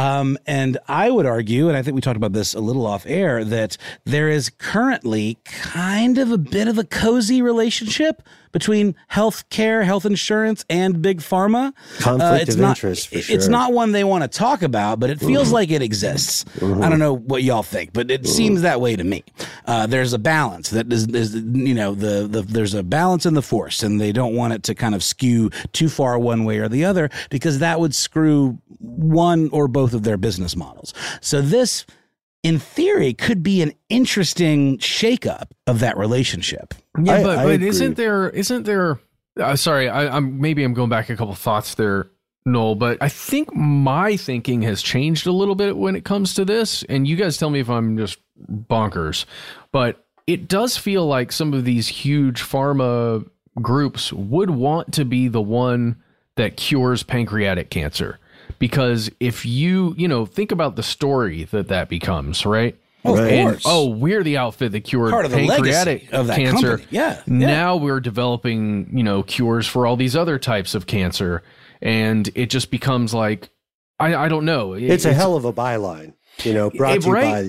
And I would argue, and I think we talked about this a little off air, that there is currently kind of a bit of a cozy relationship between healthcare, health insurance, and big pharma. Conflict of interest, for sure. It's not one they want to talk about, but it feels like it exists. I don't know what y'all think, but it seems that way to me. There's a balance that is there's a balance in the force, and they don't want it to kind of skew too far one way or the other, because that would screw one or both of their business models. So this, in theory, could be an interesting shakeup of that relationship. Yeah, but isn't there? Sorry, I'm going back a couple thoughts there, Noel. But I think my thinking has changed a little bit when it comes to this, and you guys tell me if I'm just bonkers. But it does feel like some of these huge pharma groups would want to be the one that cures pancreatic cancer. Because if you think about the story that becomes, right? Oh, of course. And, we're the outfit that cured part of the pancreatic of that cancer. Company. Yeah. Now we're developing, cures for all these other types of cancer. And it just becomes like, I don't know. It's a hell of a byline, brought to you by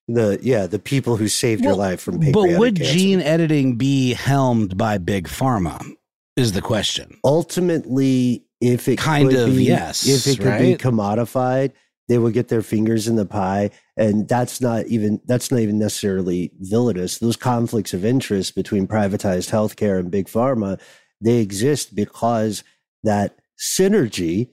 the people who saved your life from pancreatic cancer. But would gene editing be helmed by big pharma is the question. Ultimately, if it could be commodified, they will get their fingers in the pie. And that's not even necessarily villainous. Those conflicts of interest between privatized healthcare and big pharma, they exist because that synergy,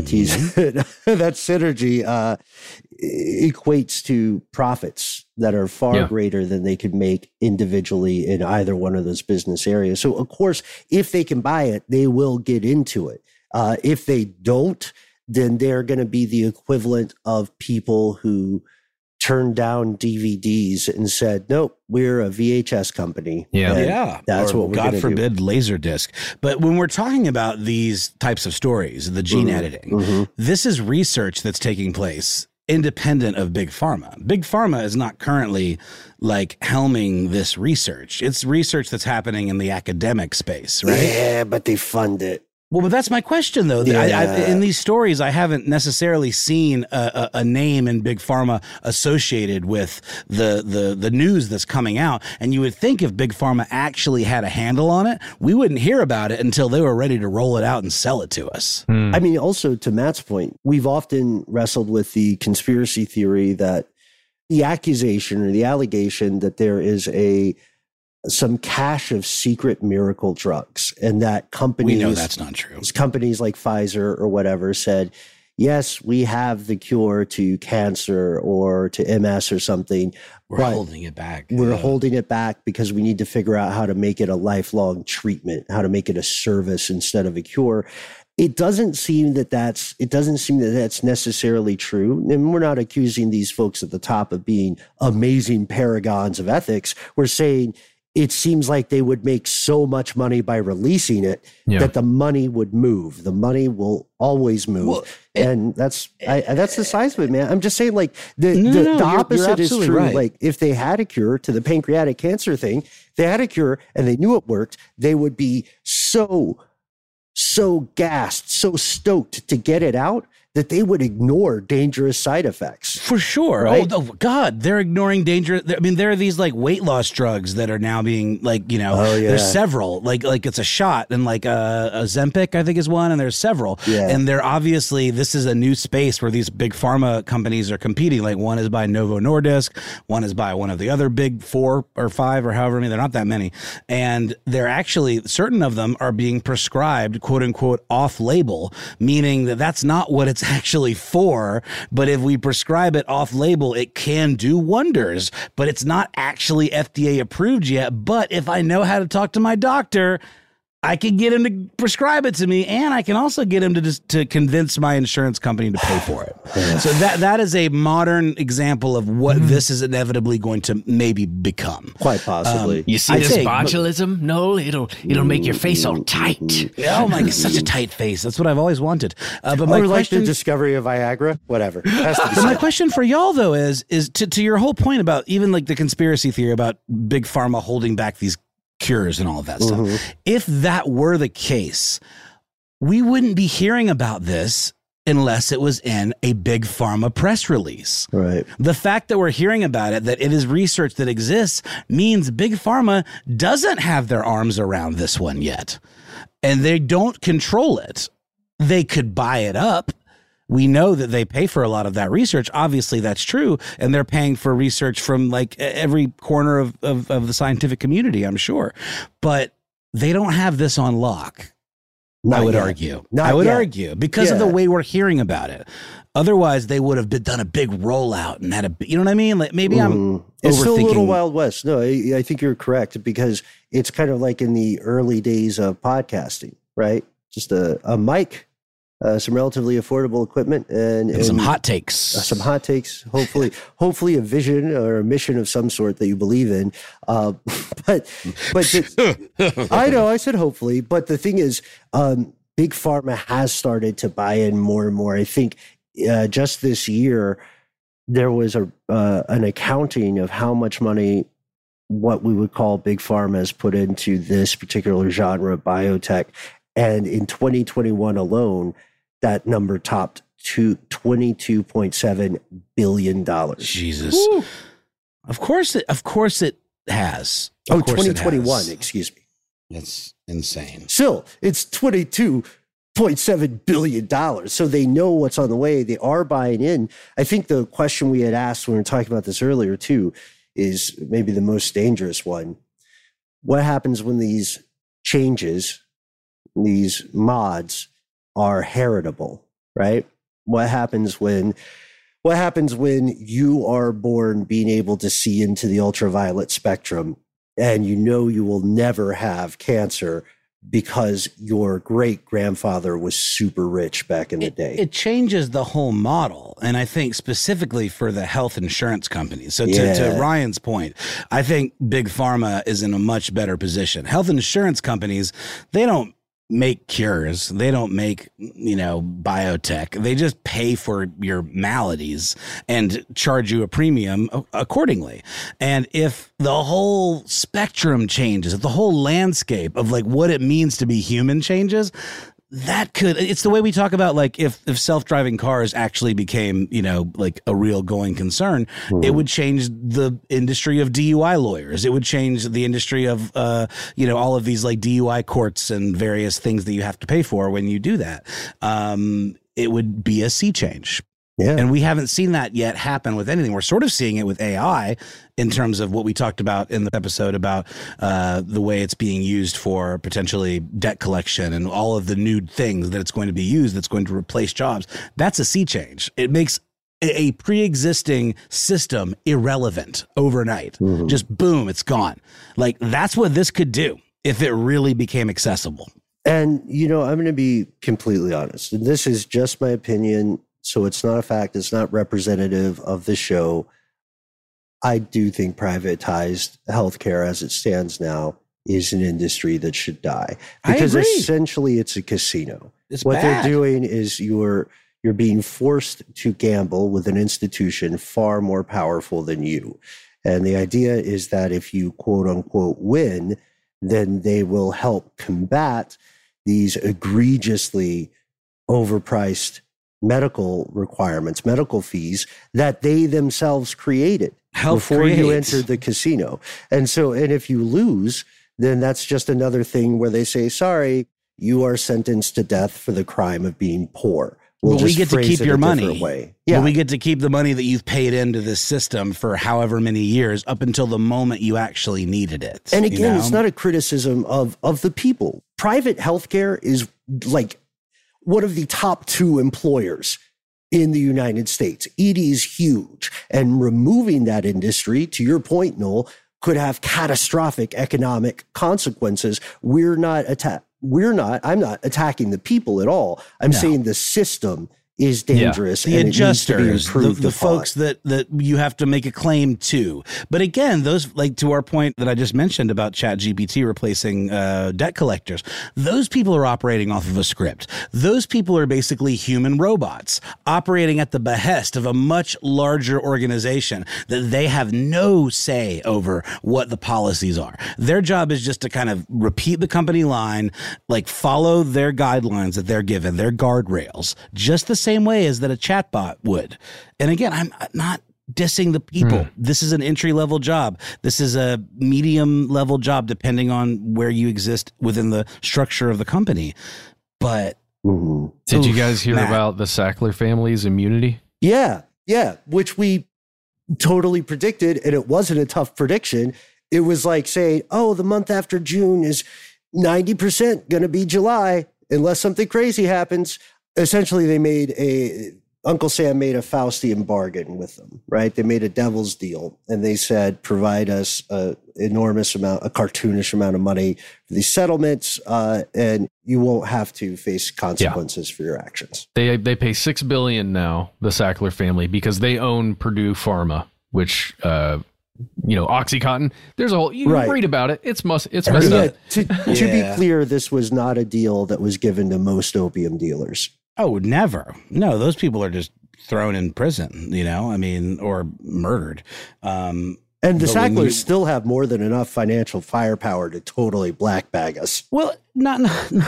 equates to profits that are far greater than they could make individually in either one of those business areas. So, of course, if they can buy it, they will get into it. If they don't, then they're going to be the equivalent of people who turned down DVDs and said, nope, we're a VHS company. Yeah. That's what we're going to do. God forbid, Laserdisc. But when we're talking about these types of stories, the gene editing, this is research that's taking place independent of Big Pharma. Big Pharma is not currently like helming this research. It's research that's happening in the academic space, right? Yeah, but they fund it. Well, but that's my question, though. In these stories, I haven't necessarily seen a name in Big Pharma associated with the news that's coming out. And you would think if Big Pharma actually had a handle on it, we wouldn't hear about it until they were ready to roll it out and sell it to us. I mean, also to Matt's point, we've often wrestled with the conspiracy theory that the accusation or the allegation that there is a some cache of secret miracle drugs, and that companies, we know that's not true. Companies like Pfizer or whatever said, yes, we have the cure to cancer or to MS or something. We're holding it back. We're holding it back because we need to figure out how to make it a lifelong treatment, how to make it a service instead of a cure. It doesn't seem that that's necessarily true. And we're not accusing these folks at the top of being amazing paragons of ethics. We're saying it seems like they would make so much money by releasing it that the money would move. The money will always move. Well, and that's the size of it, man. I'm just saying, like, the opposite is true. Right. Like, if they had a cure to the pancreatic cancer thing, if they had a cure and they knew it worked, they would be so gassed, so stoked to get it out that they would ignore dangerous side effects. For sure. Right? Oh, God, they're ignoring danger. I mean, there are these like weight loss drugs that are now being like, there's several, like it's a shot, and like a Ozempic, I think is one. And there's several. Yeah. And they're obviously, this is a new space where these big pharma companies are competing. Like one is by Novo Nordisk. One is by one of the other big 4 or 5 or however many. They're not that many. And they're actually, certain of them are being prescribed, quote unquote, off label, meaning that that's not what it's actually for, but if we prescribe it off label, it can do wonders, but it's not actually FDA approved yet. But if I know how to talk to my doctor, I can get him to prescribe it to me, and I can also get him to convince my insurance company to pay for it. So that is a modern example of what this is inevitably going to maybe become. Quite possibly. You see this botulism, Noel? It'll make your face all tight. Oh my, such a tight face. That's what I've always wanted. But my like the discovery of Viagra, whatever. But my question for y'all though is to your whole point about even like the conspiracy theory about big pharma holding back these cures and all of that stuff. If that were the case, we wouldn't be hearing about this unless it was in a big pharma press release. Right. The fact that we're hearing about it, that it is research that exists, means big pharma doesn't have their arms around this one yet. And they don't control it. They could buy it up. We know that they pay for a lot of that research. Obviously, that's true. And they're paying for research from like every corner of the scientific community, I'm sure. But they don't have this on lock. I would argue because of the way we're hearing about it. Otherwise, they would have done a big rollout and had you know what I mean? Like maybe I'm it's still a little Wild West. No, I think you're correct, because it's kind of like in the early days of podcasting, right? Just a mic. Some relatively affordable equipment and some hot takes. Hopefully a vision or a mission of some sort that you believe in. But I know I said hopefully, but the thing is, big pharma has started to buy in more and more. I think just this year there was an accounting of how much money what we would call big pharma has put into this particular genre of biotech, and in 2021 alone, that number topped to $22.7 billion. Jesus. Woo. Of course it has. 2021, excuse me. That's insane. Still, it's $22.7 billion. So they know what's on the way. They are buying in. I think the question we had asked when we were talking about this earlier too is maybe the most dangerous one. What happens when these changes, these mods, are heritable, right? What happens when you are born being able to see into the ultraviolet spectrum, and you know you will never have cancer because your great grandfather was super rich back in the day? It changes the whole model. And I think specifically for the health insurance companies. So to Ryan's point, I think big pharma is in a much better position. Health insurance companies, they don't make cures. They don't make, biotech. They just pay for your maladies and charge you a premium accordingly. And if the whole spectrum changes, if the whole landscape of like what it means to be human changes, it's the way we talk about like if self-driving cars actually became, like a real going concern, it would change the industry of DUI lawyers. It would change the industry of, all of these like DUI courts and various things that you have to pay for when you do that. It would be a sea change. Yeah. And we haven't seen that yet happen with anything. We're sort of seeing it with AI in terms of what we talked about in the episode about the way it's being used for potentially debt collection and all of the new things that it's going to be used that's going to replace jobs. That's a sea change. It makes a pre-existing system irrelevant overnight. Mm-hmm. Just boom, it's gone. Like, that's what this could do if it really became accessible. And, you know, I'm going to be completely honest. And this is just my opinion. So it's not a fact. It's not representative of the show. I do think privatized healthcare as it stands now is an industry that should die. Because essentially it's a casino. What they're doing is you're being forced to gamble with an institution far more powerful than you. And the idea is that if you quote unquote win, then they will help combat these egregiously overpriced medical requirements, medical fees that they themselves created before you entered the casino. And if you lose, then that's just another thing where they say, sorry, you are sentenced to death for the crime of being poor. But we get to keep your money. Yeah. But we get to keep the money that you've paid into this system for however many years up until the moment you actually needed it. And again, it's not a criticism of the people. Private healthcare is like one of the top 2 employers in the United States. It is huge. And removing that industry, to your point, Noel, could have catastrophic economic consequences. I'm not attacking the people at all. I'm saying the system is dangerous. The and adjusters, the upon. folks that you have to make a claim to. But again, those, like to our point that I just mentioned about ChatGPT replacing debt collectors, those people are operating off of a script. Those people are basically human robots operating at the behest of a much larger organization that they have no say over what the policies are. Their job is just to kind of repeat the company line, like follow their guidelines that they're given, their guardrails, just the same way as that a chatbot would. And again, I'm not dissing the people. This is an entry-level job. This is a medium-level job, depending on where you exist within the structure of the company. But did you guys hear about the Sackler family's immunity? Yeah, which we totally predicted, and it wasn't a tough prediction. It was like saying, oh, the month after June is 90% going to be July, unless something crazy happens. Essentially, Uncle Sam made a Faustian bargain with them, right? They made a devil's deal, and they said, provide us a cartoonish amount of money for these settlements, and you won't have to face consequences for your actions. They pay $6 billion now, the Sackler family, because they own Purdue Pharma, which OxyContin. There's a whole, you can read about it. It's messed up. To be clear, this was not a deal that was given to most opium dealers. Oh, never. No, those people are just thrown in prison, or murdered. And the Sacklers still have more than enough financial firepower to totally black bag us. Well, not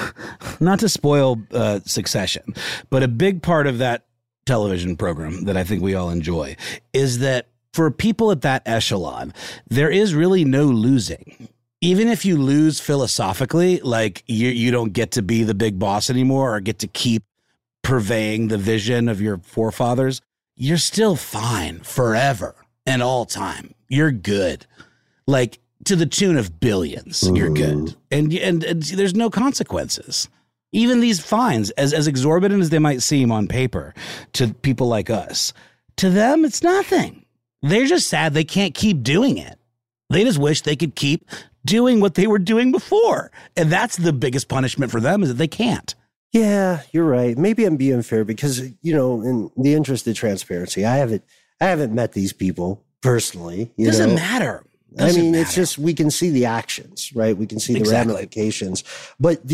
to spoil Succession, but a big part of that television program that I think we all enjoy is that for people at that echelon, there is really no losing. Even if you lose philosophically, like you don't get to be the big boss anymore or get to keep purveying the vision of your forefathers, you're still fine forever and all time. You're good. Like to the tune of billions, you're good. And there's no consequences. Even these fines, as exorbitant as they might seem on paper to people like us, to them, it's nothing. They're just sad they can't keep doing it. They just wish they could keep doing what they were doing before. And that's the biggest punishment for them, is that they can't. Yeah, you're right. Maybe I'm being fair because, in the interest of transparency, I haven't met these people personally. Doesn't matter. It's just, we can see the actions, right? We can see the ramifications. But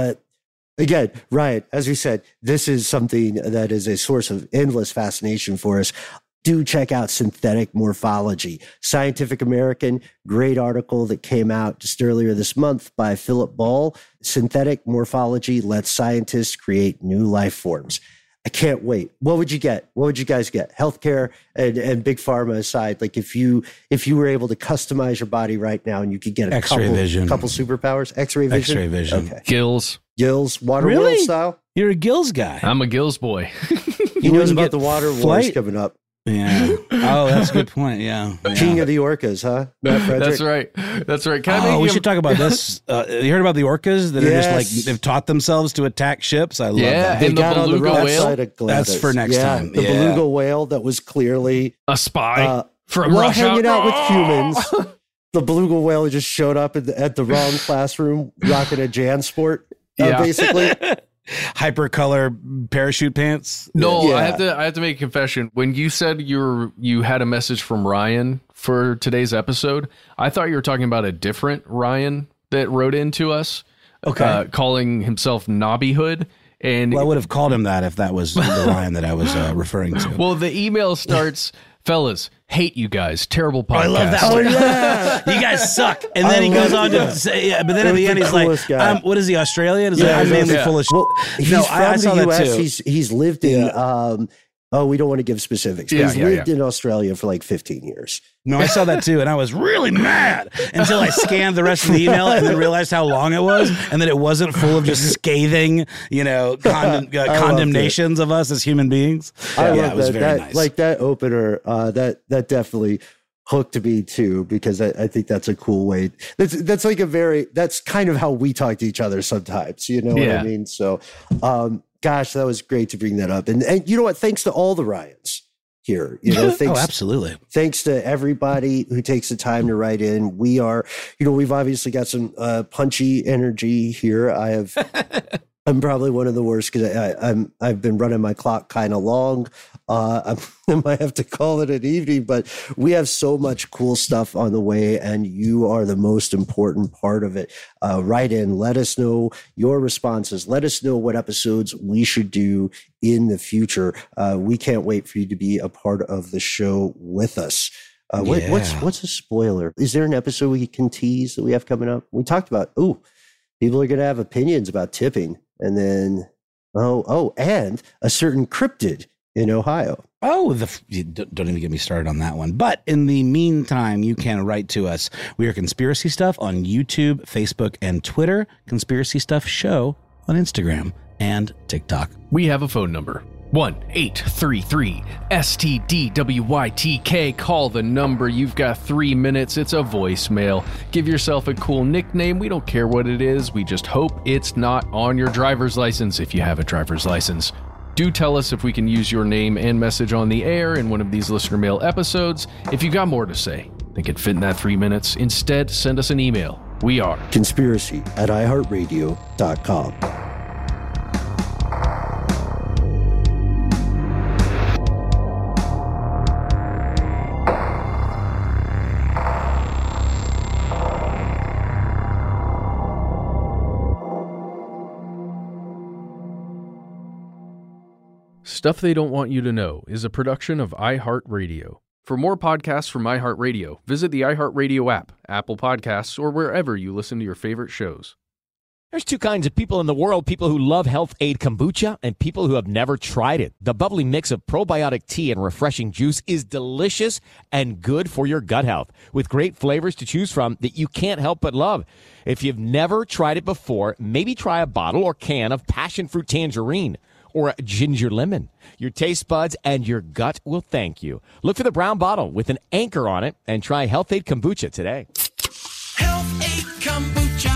again, Ryan, as we said, this is something that is a source of endless fascination for us. Do check out Synthetic Morphology. Scientific American, great article that came out just earlier this month by Philip Ball. Synthetic Morphology lets scientists create new life forms. I can't wait. What would you get? What would you guys get? Healthcare and big pharma aside, like if you were able to customize your body right now and you could get a couple superpowers, X-ray vision. Okay. Gills. Gills, water Really? world style. You're a Gills guy. I'm a Gills boy. He knows wouldn't about get the water wars flight? coming up. Yeah. Oh, that's a good point. Yeah. King of the orcas, huh? Matt Frederick? That's right. That's right. Can I Oh, make we him- should talk about this. You heard about the orcas that are just like, Yes. they've taught themselves to attack ships? I love Yeah, that. They and the got on the beluga wrong whale? side of Gladys. That's for next time. The Yeah. beluga whale that was clearly a spy from while Russia. hanging out with humans. The beluga whale just showed up at the wrong classroom, rocking a JanSport, Yeah. basically. Hypercolor parachute pants. No, Yeah. I have to make a confession. When you said you had a message from Ryan for today's episode, I thought you were talking about a different Ryan that wrote into us. Okay. Calling himself Nobbyhood. And Well, I would have called him that if that was the Ryan that I was referring to. well, the email starts, fellas, hate you guys. Terrible podcast. I love that. Oh, yeah. You guys suck. And then I he goes love on it. to say, yeah, but then at He's the end, the he's like, coolest guy. what is he, Australian? He's Yeah, like, I'm he's mainly yeah. full of shit. Well, he's No, from I saw the that U.S. too. He's lived in. We don't want to give specifics. But Yeah, he's yeah, lived yeah. in Australia for like 15 years. No, I saw that too, and I was really mad until I scanned the rest of the email and then realized how long it was, and that it wasn't full of just scathing, condemnations of us as human beings. I Yeah, love it was that. very That nice. like that opener. That definitely hooked me too, because I think that's a cool way. That's like that's kind of how we talk to each other sometimes. You know what Yeah. I mean? So, gosh, that was great to bring that up. And you know what? Thanks to all the Ryans here. You know, thanks, absolutely. thanks to everybody who takes the time to write in. We are, we've obviously got some punchy energy here. I'm probably one of the worst because I've been running my clock kind of long. I might have to call it an evening, but we have so much cool stuff on the way, and you are the most important part of it. Write in, let us know your responses. Let us know what episodes we should do in the future. We can't wait for you to be a part of the show with us. What's a spoiler? Is there an episode we can tease that we have coming up? We talked about, people are going to have opinions about tipping. And then, and a certain cryptid in Ohio. Oh, don't even get me started on that one. But in the meantime, you can write to us. We are Conspiracy Stuff on YouTube, Facebook, and Twitter. Conspiracy Stuff Show on Instagram and TikTok. We have a phone number. 1-833-STDWYTK. Call the number. You've got 3 minutes. It's a voicemail. Give yourself a cool nickname. We don't care what it is. We just hope it's not on your driver's license if you have a driver's license. Do tell us if we can use your name and message on the air in one of these listener mail episodes. If you got more to say, think it'd fit in that 3 minutes. Instead, send us an email. We are conspiracy@iheartradio.com. Stuff They Don't Want You to Know is a production of iHeartRadio. For more podcasts from iHeartRadio, visit the iHeartRadio app, Apple Podcasts, or wherever you listen to your favorite shows. There's two kinds of people in the world, people who love Health Aid Kombucha and people who have never tried it. The bubbly mix of probiotic tea and refreshing juice is delicious and good for your gut health, with great flavors to choose from that you can't help but love. If you've never tried it before, maybe try a bottle or can of passion fruit tangerine or a ginger lemon. Your taste buds and your gut will thank you. Look for the brown bottle with an anchor on it and try Health Aid Kombucha today. Health Aid Kombucha.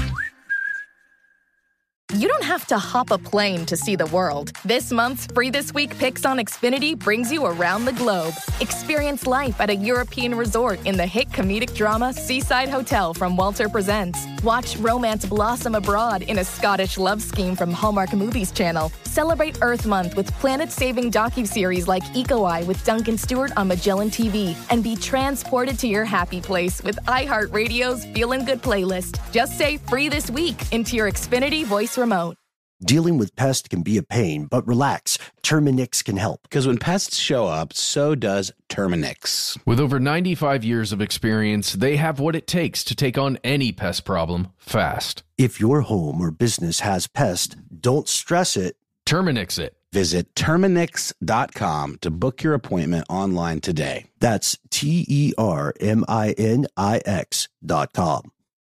You don't have to hop a plane to see the world. This month's Free This Week Picks on Xfinity brings you around the globe. Experience life at a European resort in the hit comedic drama Seaside Hotel from Walter Presents. Watch romance blossom abroad in a Scottish love scheme from Hallmark Movies Channel. Celebrate Earth Month with planet-saving docuseries like Eco Eye with Duncan Stewart on Magellan TV. And be transported to your happy place with iHeartRadio's Feelin' Good playlist. Just say Free This Week into your Xfinity voice remote. Dealing with pests can be a pain, but relax. Terminix can help. Because when pests show up, so does Terminix. With over 95 years of experience, they have what it takes to take on any pest problem fast. If your home or business has pests, don't stress it. Terminix it. Visit Terminix.com to book your appointment online today. That's TERMINIX.com.